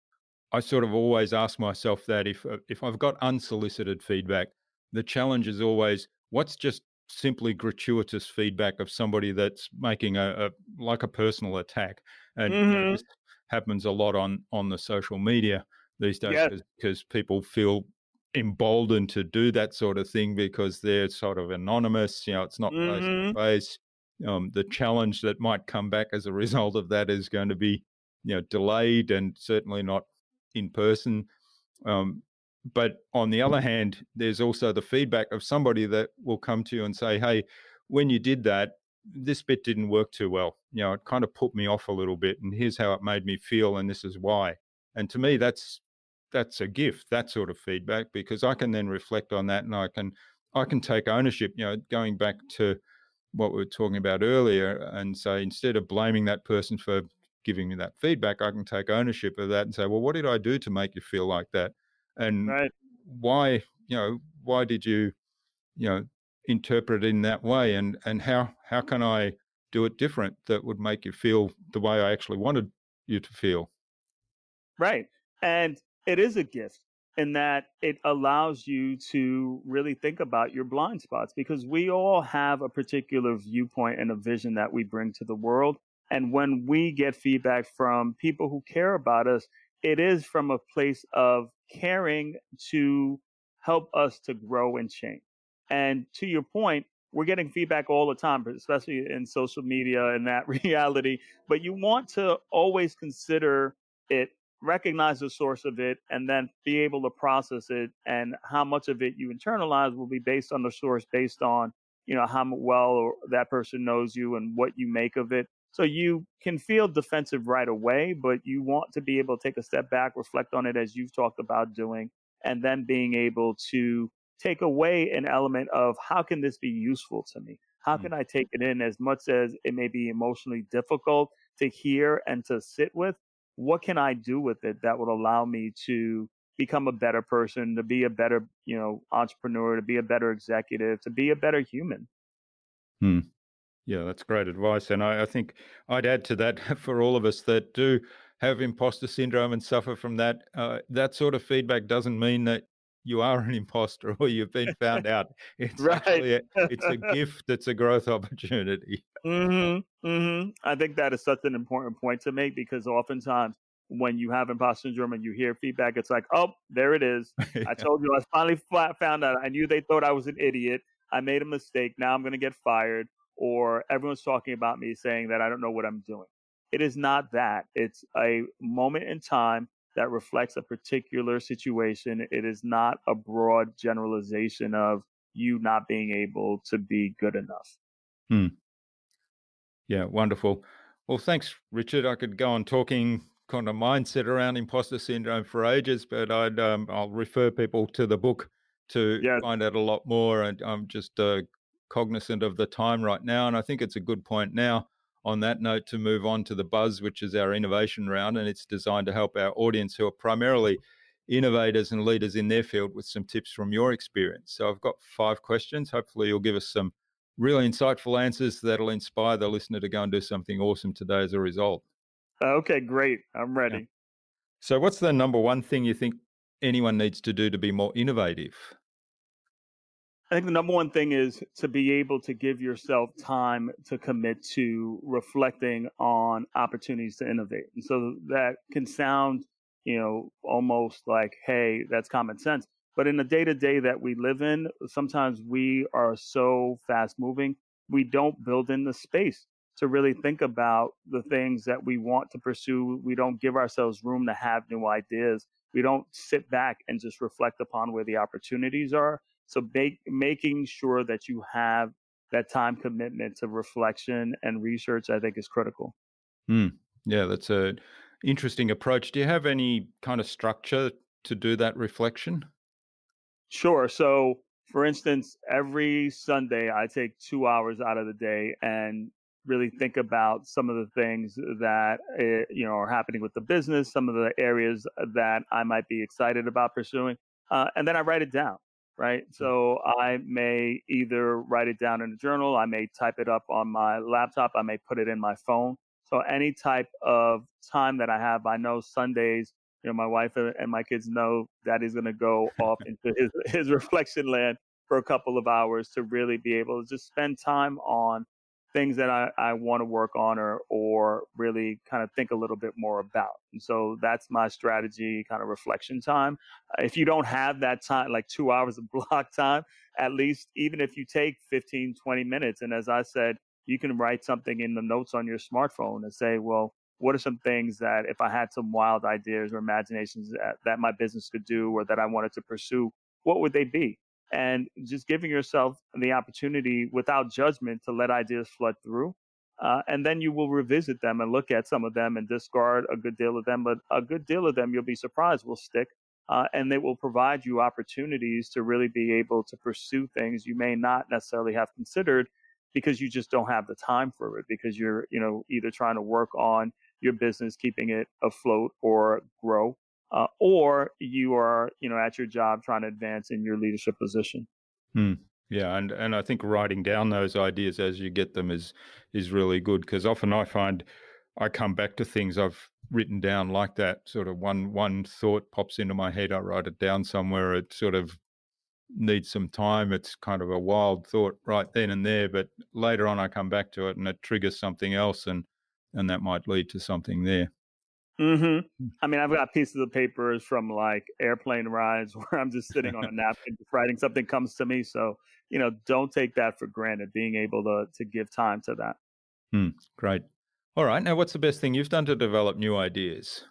I sort of always ask myself that if uh, if I've got unsolicited feedback, the challenge is always what's just simply gratuitous feedback of somebody that's making a, a like a personal attack, and you know Hmm. this happens a lot on on the social media these days Yes. because people feel emboldened to do that sort of thing because they're sort of anonymous. You know, it's not face Hmm. to face. Um, the challenge that might come back as a result of that is going to be, you know, delayed and certainly not in person. Um, but on the other hand, there's also the feedback of somebody that will come to you and say, "Hey, when you did that, this bit didn't work too well. You know, it kind of put me off a little bit, and here's how it made me feel, and this is why." And to me, that's that's a gift, that sort of feedback, because I can then reflect on that, and I can I can take ownership. You know, going back to what we were talking about earlier, and say instead of blaming that person for giving me that feedback, I can take ownership of that and say, well, what did I do to make you feel like that? And Right. why, you know, why did you, you know, interpret it in that way? And and how how can I do it different that would make you feel the way I actually wanted you to feel? Right. And it is a gift in that it allows you to really think about your blind spots because we all have a particular viewpoint and a vision that we bring to the world. And when we get feedback from people who care about us, it is from a place of caring to help us to grow and change. And to your point, we're getting feedback all the time, but especially in social media and that reality. But you want to always consider it, recognize the source of it, and then be able to process it. And how much of it you internalize will be based on the source, based on, you know, how well that person knows you and what you make of it. So you can feel defensive right away, but you want to be able to take a step back, reflect on it as you've talked about doing, and then being able to take away an element of how can this be useful to me? How Mm, can I take it in as much as it may be emotionally difficult to hear and to sit with? What can I do with it that would allow me to become a better person, to be a better, you know, entrepreneur, to be a better executive, to be a better human? Hmm. Yeah, that's great advice. And I, I think I'd add to that for all of us that do have imposter syndrome and suffer from that. Uh, that sort of feedback doesn't mean that you are an imposter or you've been found out. It's Right. actually a, it's a gift. It's a growth opportunity. Mhm, mhm. I think that is such an important point to make because oftentimes when you have imposter syndrome and you hear feedback, it's like, "Oh, there it is. I Yeah. told you. I finally fla found out. I knew they thought I was an idiot. I made a mistake. Now I'm gonna get fired." Or everyone's talking about me saying that I don't know what I'm doing. It is not that. It's a moment in time that reflects a particular situation. It is not a broad generalization of you not being able to be good enough. Hmm. Yeah, wonderful. Well, thanks, Richard. I could go on talking kind of mindset around imposter syndrome for ages, but I'd um, I'll refer people to the book to Yes. find out a lot more. And I'm just uh, cognizant of the time right now, and I think it's a good point now. On that note, to move on to the Buzz, which is our innovation round, and it's designed to help our audience who are primarily innovators and leaders in their field with some tips from your experience. So I've got five questions. Hopefully, you'll give us some really insightful answers that'll inspire the listener to go and do something awesome today as a result. Okay, great. I'm Yeah. ready. So, what's the number one thing you think anyone needs to do to be more innovative? I think the number one thing is to be able to give yourself time to commit to reflecting on opportunities to innovate. And so that can sound, you know, almost like, hey, that's common sense. But in the day to day that we live in, sometimes we are so fast moving, we don't build in the space to really think about the things that we want to pursue. We don't give ourselves room to have new ideas. We don't sit back and just reflect upon where the opportunities are. So make, making sure that you have that time commitment to reflection and research, I think, is critical. Hmm. Yeah, that's a interesting approach. Do you have any kind of structure to do that reflection? Sure. So, for instance, every Sunday I take two hours out of the day and really think about some of the things that uh, you know are happening with the business, some of the areas that I might be excited about pursuing, uh, and then I write it down. Right. Mm. So I may either write it down in a journal, I may type it up on my laptop, I may put it in my phone. So any type of time that I have, I know Sundays, you know, my wife and and my kids know Daddy's going to go off into his his reflection land for a couple of hours to really be able to just spend time on things that I, I want to work on or or really kind of think a little bit more about. And so that's my strategy, kind of reflection time. Uh, If you don't have that time, like two hours of block time, at least even if you take fifteen, twenty minutes, and as I said, you can write something in the notes on your smartphone and say, well, what are some things that if I had some wild ideas or imaginations that, that my business could do or that I wanted to pursue, what would they be? And just giving yourself the opportunity without judgment to let ideas flood through. Uh, and then you will revisit them and look at some of them and discard a good deal of them. But a good deal of them, you'll be surprised, will stick. Uh, and they will provide you opportunities to really be able to pursue things you may not necessarily have considered because you just don't have the time for it because you're, you know, either trying to work on your business, keeping it afloat or grow, uh, or you are, you know, at your job trying to advance in your leadership position. Hmm. Yeah, and and I think writing down those ideas as you get them is is really good because often I find I come back to things I've written down like that. Sort of one one thought pops into my head, I write it down somewhere. It sort of needs some time. It's kind of a wild thought right then and there, but later on I come back to it and it triggers something else, and and that might lead to something there. hmm I mean, I've got pieces of papers from like airplane rides where I'm just sitting on a napkin, just writing something comes to me. So, you know, don't take that for granted, being able to to give time to that. Hmm, great. All right. Now, what's the best thing you've done to develop new ideas?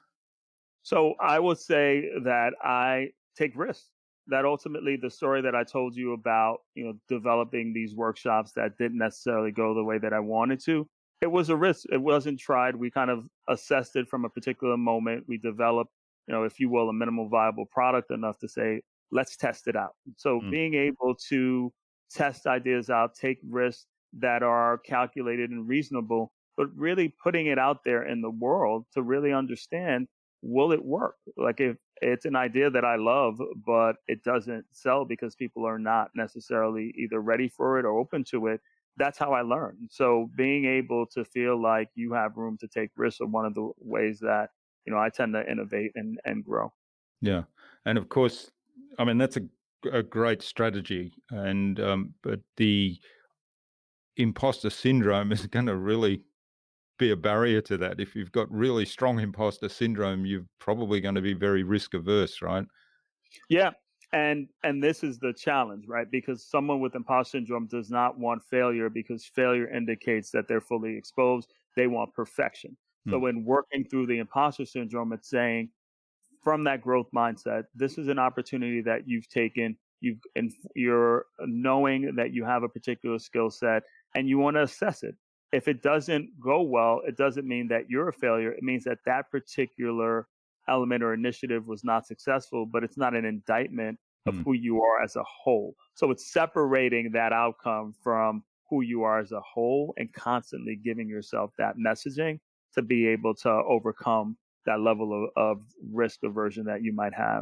So I would say that I take risks. That ultimately the story that I told you about, you know, developing these workshops that didn't necessarily go the way that I wanted to, it was a risk. It wasn't tried. We kind of assessed it from a particular moment. We developed, you know, if you will, a minimal viable product enough to say, let's test it out. So Hmm, being able to test ideas out, take risks that are calculated and reasonable, but really putting it out there in the world to really understand, will it work? Like if it's an idea that I love, but it doesn't sell because people are not necessarily either ready for it or open to it, that's how I learned. So being able to feel like you have room to take risks are one of the ways that, you know, I tend to innovate and, and grow. Yeah. And of course, I mean, that's a, a great strategy. And, um, but the imposter syndrome is going to really be a barrier to that. If you've got really strong imposter syndrome, you're probably going to be very risk averse, right? Yeah. And and this is the challenge, right? Because someone with imposter syndrome does not want failure because failure indicates that they're fully exposed. They want perfection. Hmm. So in working through the imposter syndrome, it's saying from that growth mindset, this is an opportunity that you've taken. You've and you're knowing that you have a particular skill set and you want to assess it. If it doesn't go well, it doesn't mean that you're a failure. It means that that particular element or initiative was not successful, but it's not an indictment of Hmm. who you are as a whole. So it's separating that outcome from who you are as a whole and constantly giving yourself that messaging to be able to overcome that level of, of risk aversion that you might have.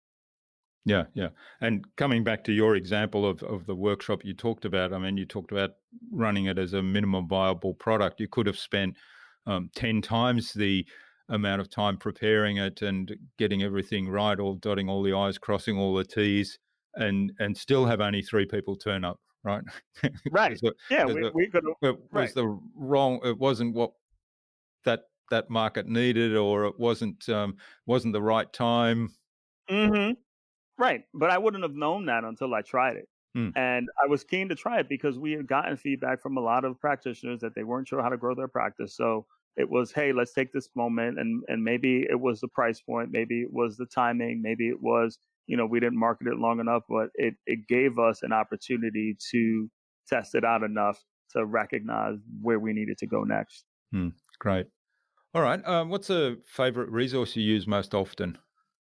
Yeah, yeah. And coming back to your example of, of the workshop you talked about, I mean, you talked about running it as a minimum viable product. You could have spent um, ten times the amount of time preparing it and getting everything right, all dotting all the I's, crossing all the T's, and and still have only three people turn up, right? Right. Because it, Yeah, 'cause we it- we could it was right. the wrong, it wasn't what that that market needed, or it wasn't um, wasn't the right time. Mhm. Right, but I wouldn't have known that until I tried it. Mm, And I was keen to try it because we had gotten feedback from a lot of practitioners that they weren't sure how to grow their practice. So it was, hey, let's take this moment and and maybe it was the price point, maybe it was the timing, maybe it was, you know, we didn't market it long enough, but it it gave us an opportunity to test it out enough to recognize where we needed to go next. mm, great. All right. Um, what's a favorite resource you use most often?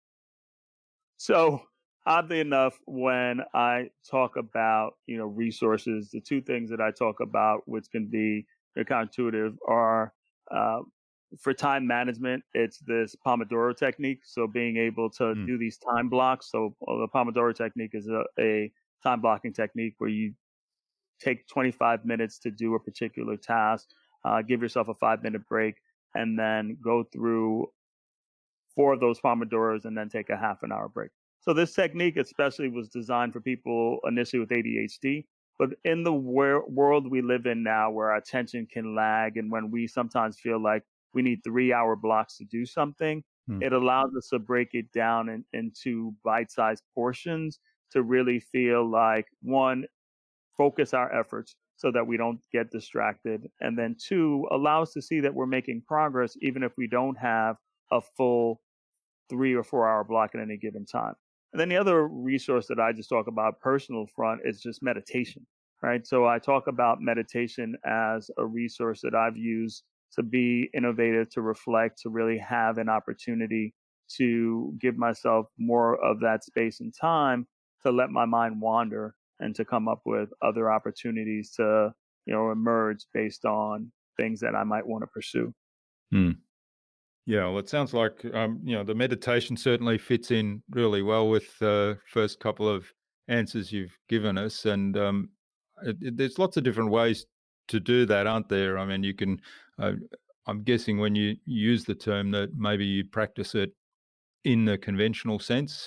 So, oddly enough, when I talk about, you know, resources, the two things that I talk about, which can be counterintuitive, are uh, for time management, it's this Pomodoro technique. So, being able to Mm, do these time blocks. So, uh, the Pomodoro technique is a, a time blocking technique where you take twenty-five minutes to do a particular task, uh, give yourself a five minute break, and then go through four of those Pomodoros and then take a half an hour break. So this technique especially was designed for people initially with A D H D, but in the wor- world we live in now where our attention can lag and when we sometimes feel like we need three hour blocks to do something, mm, it allows us to break it down in, into bite-sized portions to really feel like one, focus our efforts so that we don't get distracted. And then two, allow us to see that we're making progress even if we don't have a full three or four hour block at any given time. And then the other resource that I just talk about personal front is just meditation, right? So I talk about meditation as a resource that I've used to be innovative, to reflect, to really have an opportunity to give myself more of that space and time to let my mind wander and to come up with other opportunities to, you know, emerge based on things that I might want to pursue. mm. Yeah, well, it sounds like um, you know, the meditation certainly fits in really well with the first couple of answers you've given us, and um, it, it- there's lots of different ways to do that, aren't there? I mean, you can. Uh, I'm guessing when you use the term that maybe you practice it in the conventional sense.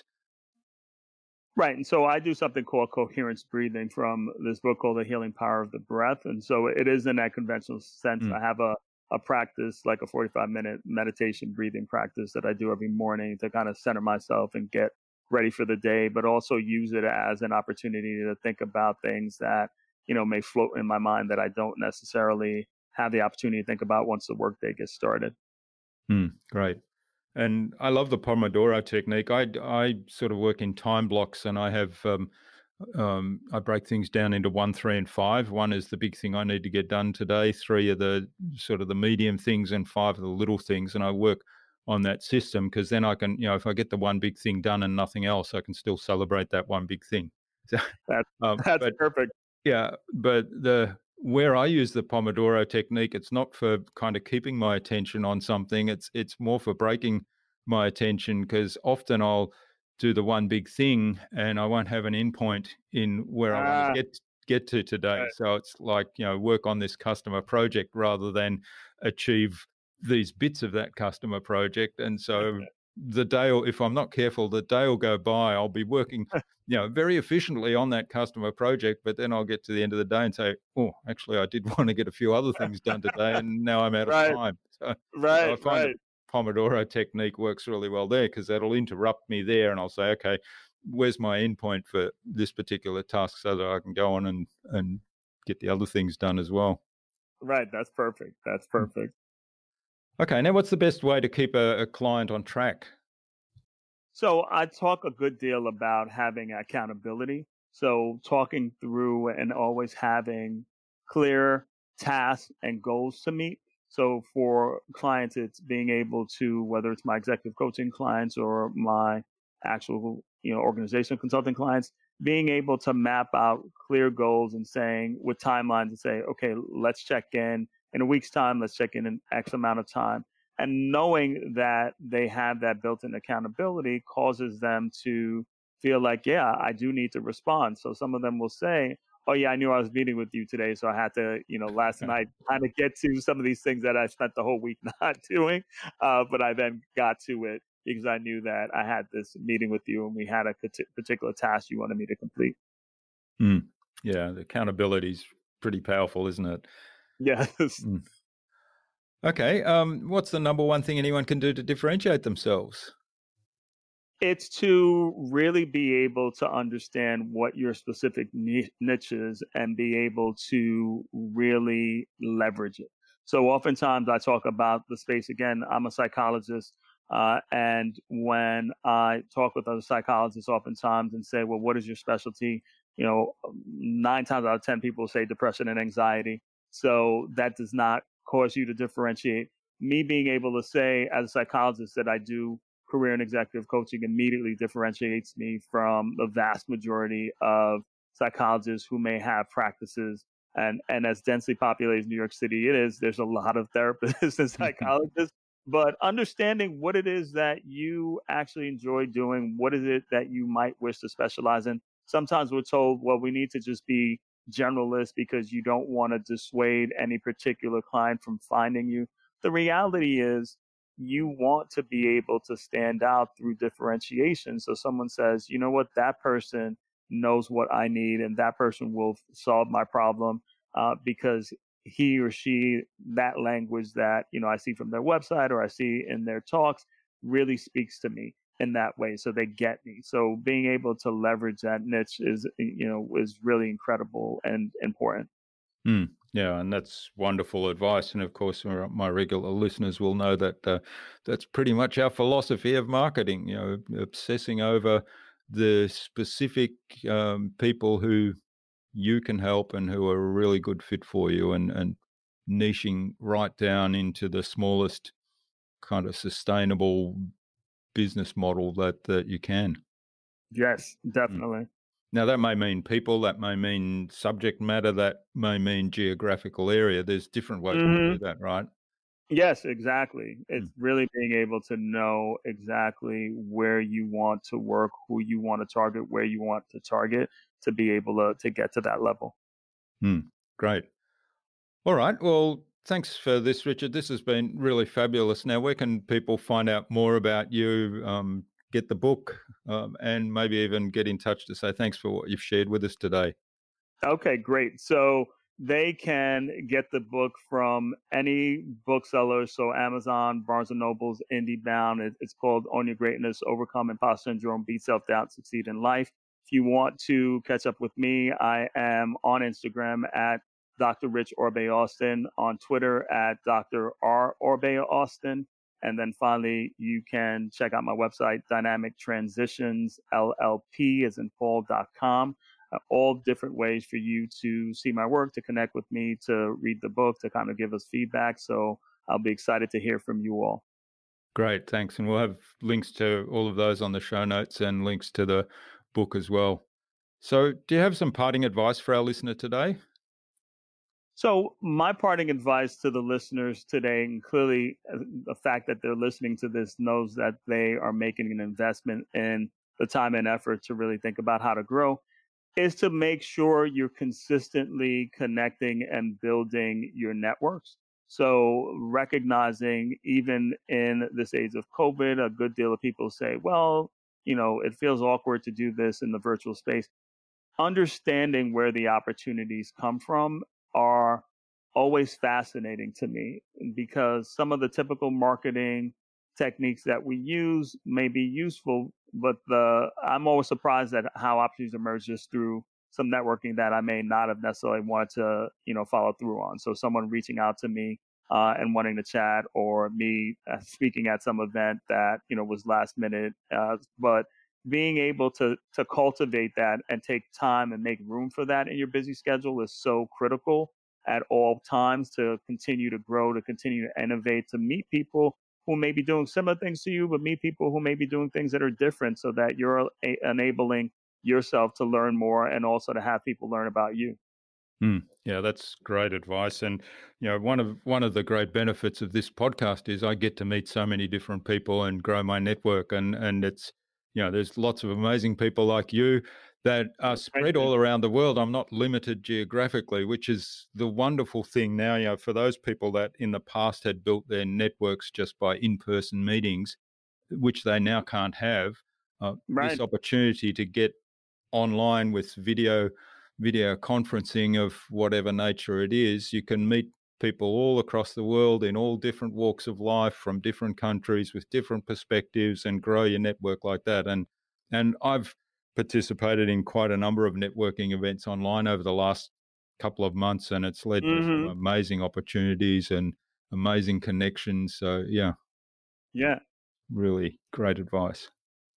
Right. And so I do something called coherence breathing from this book called The Healing Power of the Breath. And so it is in that conventional sense. Mm, I have a, a practice, like a forty-five minute meditation breathing practice that I do every morning to kind of center myself and get ready for the day, but also use it as an opportunity to think about things that, you know, may float in my mind that I don't necessarily have the opportunity to think about once the workday gets started. mm, great. And I love the Pomodoro technique. I, I sort of work in time blocks, and I have um, um, I break things down into one, three, and five. One is the big thing I need to get done today. Three are the sort of the medium things, and five are the little things. And I work on that system because then I can, you know, if I get the one big thing done and nothing else, I can still celebrate that one big thing. So, That, um, that's but perfect. yeah, but the where I use the Pomodoro technique, it's not for kind of keeping my attention on something. It's it's more for breaking my attention because often I'll do the one big thing and I won't have an endpoint in where I want to Ah, get get to today. Right. So it's like, you know, work on this customer project rather than achieve these bits of that customer project. And so the day, will, if I'm not careful, the day will go by. I'll be working, you know, very efficiently on that customer project, but then I'll get to the end of the day and say, oh, actually, I did want to get a few other things done today, and now I'm out of Right. time. So, so I Right. find the Right. Pomodoro technique works really well there, because that'll interrupt me there, and I'll say, okay, where's my endpoint for this particular task, so that I can go on and, and get the other things done as well. Right. That's perfect. That's perfect. Okay. Now, what's the best way to keep a, a client on track? So I talk a good deal about having accountability. So talking through and always having clear tasks and goals to meet. So for clients, it's being able to, whether it's my executive coaching clients or my actual, you know, organizational consulting clients, being able to map out clear goals and saying with timelines and say, okay, let's check in in a week's time, let's check in in X amount of time. And knowing that they have that built-in accountability causes them to feel like, yeah, I do need to respond. So some of them will say, oh yeah, I knew I was meeting with you today, so I had to, you know, last night kind of get to some of these things that I spent the whole week not doing, uh, but I then got to it because I knew that I had this meeting with you and we had a particular task you wanted me to complete. Mm. Yeah, the accountability is pretty powerful, isn't it? Yes. Mm. Okay. Um, what's the number one thing anyone can do to differentiate themselves? It's to really be able to understand what your specific niche is and be able to really leverage it. So oftentimes I talk about the space again. I'm a psychologist. Uh, and when I talk with other psychologists oftentimes and say, well, what is your specialty? You know, nine times out of ten people say depression and anxiety. So that does not cause you to differentiate. Me being able to say as a psychologist that I do career and executive coaching immediately differentiates me from the vast majority of psychologists who may have practices. And, and as densely populated as New York City it is, there's a lot of therapists and psychologists. But understanding what it is that you actually enjoy doing, what is it that you might wish to specialize in? Sometimes we're told, well, we need to just be generalists because you don't want to dissuade any particular client from finding you. The reality is, you want to be able to stand out through differentiation. So someone says, you know what, that person knows what I need and that person will solve my problem uh, because he or she, that language that, you know, I see from their website or I see in their talks really speaks to me in that way. So they get me. So being able to leverage that niche is, you know, is really incredible and important. Mm, yeah, and that's wonderful advice. And of course, my regular listeners will know that uh, that's pretty much our philosophy of marketing, you know, obsessing over the specific um, people who you can help and who are a really good fit for you, and, and niching right down into the smallest kind of sustainable business model that, that you can. Yes, definitely. Mm. Now, that may mean people, that may mean subject matter, that may mean geographical area. There's different ways Mm-hmm. to do that, right? Yes, exactly. It's Mm. really being able to know exactly where you want to work, who you want to target, where you want to target to be able to, to get to that level. Mm. Great. All right. Well, thanks for this, Richard. This has been really fabulous. Now, where can people find out more about you, um, get the book, um, and maybe even get in touch to say thanks for what you've shared with us today? Okay, great. So they can get the book from any bookseller. So Amazon, Barnes and Noble's, IndieBound. It's called Own Your Greatness, Overcome Imposter Syndrome, Beat Self-Doubt, Succeed in Life. If you want to catch up with me, I am on Instagram at Doctor Rich Orbe Austin, on Twitter at Doctor R Orbe Austin. And then finally, you can check out my website, Dynamic Transitions L L P, as in Paul dot com. Uh, all different ways for you to see my work, to connect with me, to read the book, to kind of give us feedback. So I'll be excited to hear from you all. Great, thanks. And we'll have links to all of those on the show notes and links to the book as well. So do you have some parting advice for our listener today? So my parting advice to the listeners today, and clearly the fact that they're listening to this knows that they are making an investment in the time and effort to really think about how to grow, is to make sure you're consistently connecting and building your networks. So recognizing even in this age of COVID, a good deal of people say, well, you know, it feels awkward to do this in the virtual space. Understanding where the opportunities come from are always fascinating to me, because some of the typical marketing techniques that we use may be useful, but the I'm always surprised at how opportunities emerge just through some networking that I may not have necessarily wanted to, you know, follow through on. So someone reaching out to me uh, and wanting to chat, or me uh, speaking at some event that, you know, was last minute, uh, but being able to to cultivate that and take time and make room for that in your busy schedule is so critical at all times, to continue to grow, to continue to innovate, to meet people who may be doing similar things to you, but meet people who may be doing things that are different, so that you're a- enabling yourself to learn more and also to have people learn about you. Mm, yeah, that's great advice. And, you know, one of one of the great benefits of this podcast is I get to meet so many different people and grow my network. And, and it's, you know, there's lots of amazing people like you that are spread all around the world. I'm not limited geographically, which is the wonderful thing now. You know, for those people that in the past had built their networks just by in-person meetings, which they now can't have, uh, Right. this opportunity to get online with video video conferencing of whatever nature it is, you can meet people all across the world in all different walks of life from different countries with different perspectives, and grow your network like that. And and I've participated in quite a number of networking events online over the last couple of months, and it's led to some hmm amazing opportunities and amazing connections. So yeah, Yeah. really great advice.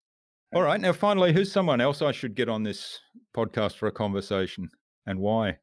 All right. Now, finally, who's someone else I should get on this podcast for a conversation, and why?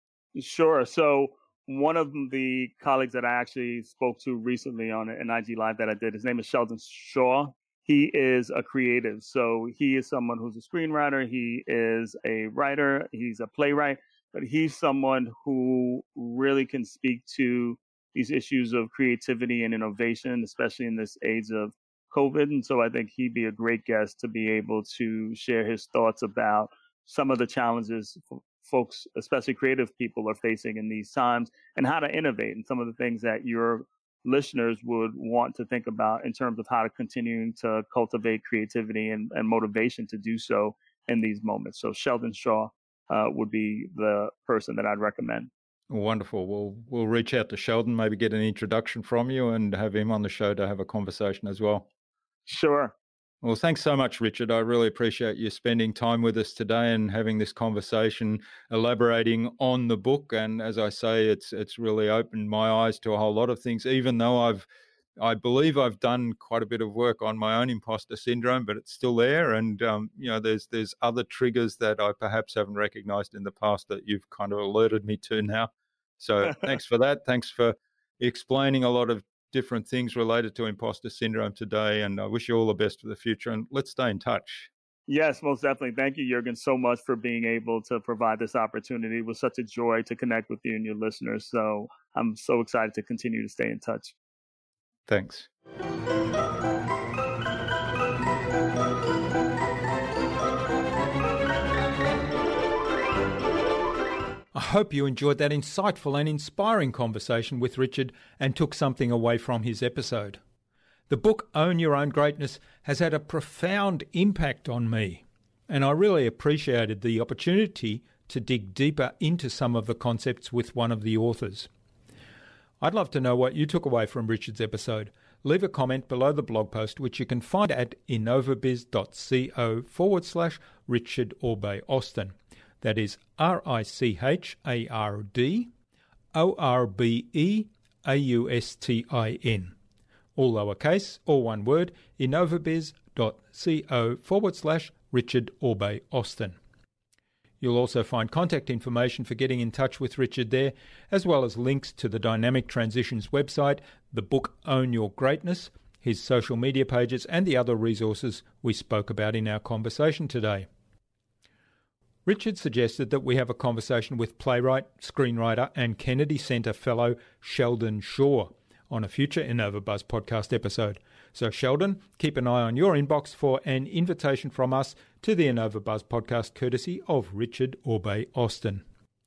Sure. So one of the colleagues that I actually spoke to recently on an I G Live that I did, his name is Sheldon Shaw. He is a creative. So he is someone who's a screenwriter. He is a writer. He's a playwright, but he's someone who really can speak to these issues of creativity and innovation, especially in this age of COVID. And so I think he'd be a great guest to be able to share his thoughts about some of the challenges f- folks, especially creative people, are facing in these times, and how to innovate, and some of the things that your listeners would want to think about in terms of how to continue to cultivate creativity and, and motivation to do so in these moments. So Sheldon Shaw uh, would be the person that I'd recommend. Wonderful. We'll we'll reach out to Sheldon, maybe get an introduction from you, and have him on the show to have a conversation as well. Sure. Well, thanks so much, Richard. I really appreciate you spending time with us today and having this conversation, elaborating on the book. And as I say, it's it's really opened my eyes to a whole lot of things, even though I've I believe I've done quite a bit of work on my own imposter syndrome, but it's still there. And, um, you know, there's there's other triggers that I perhaps haven't recognized in the past that you've kind of alerted me to now. So thanks for that. Thanks for explaining a lot of different things related to imposter syndrome today. And I wish you all the best for the future. And let's stay in touch. Yes, most definitely. Thank you, Jürgen, so much for being able to provide this opportunity. It was such a joy to connect with you and your listeners. So I'm so excited to continue to stay in touch. Thanks. I hope you enjoyed that insightful and inspiring conversation with Richard and took something away from his episode. The book Own Your Own Greatness has had a profound impact on me, and I really appreciated the opportunity to dig deeper into some of the concepts with one of the authors. I'd love to know what you took away from Richard's episode. Leave a comment below the blog post, which you can find at innovabiz.co forward slash Richard Orbe Austin. That is R I C H A R D O R B E A U S T I N. All lowercase, all one word, innovabiz.co forward slash Richard Orbe Austin. You'll also find contact information for getting in touch with Richard there, as well as links to the Dynamic Transitions website, the book Own Your Greatness, his social media pages, and the other resources we spoke about in our conversation today. Richard suggested that we have a conversation with playwright, screenwriter, and Kennedy Center fellow Sheldon Shaw on a future InnovaBuzz podcast episode. So Sheldon, keep an eye on your inbox for an invitation from us to the InnovaBuzz podcast courtesy of Richard Orbay Austin.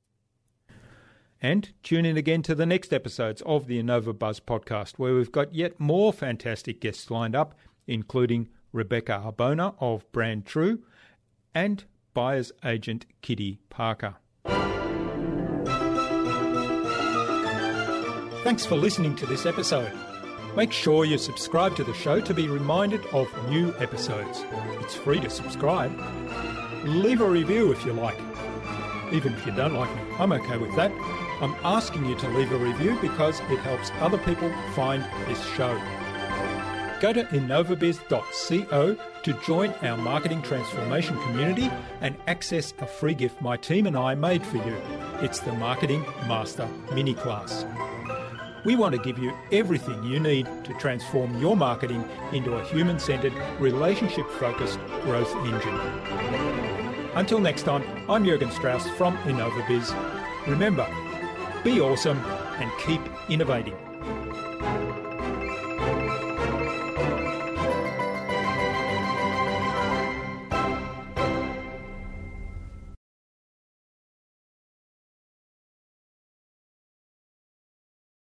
And tune in again to the next episodes of the InnovaBuzz podcast, where we've got yet more fantastic guests lined up, including Rebecca Arbona of Brand True and buyer's agent Kitty Parker. Thanks for listening to this episode. Make sure you subscribe to the show to be reminded of new episodes. It's free to subscribe. Leave a review if you like. Even if you don't like me, I'm okay with that. I'm asking you to leave a review because it helps other people find this show. Go to innovabiz dot co to join our marketing transformation community and access a free gift my team and I made for you. It's the Marketing Master Mini Class. We want to give you everything you need to transform your marketing into a human-centered, relationship-focused growth engine. Until next time, I'm Jürgen Strauss from InnovaBiz. Remember, be awesome and keep innovating.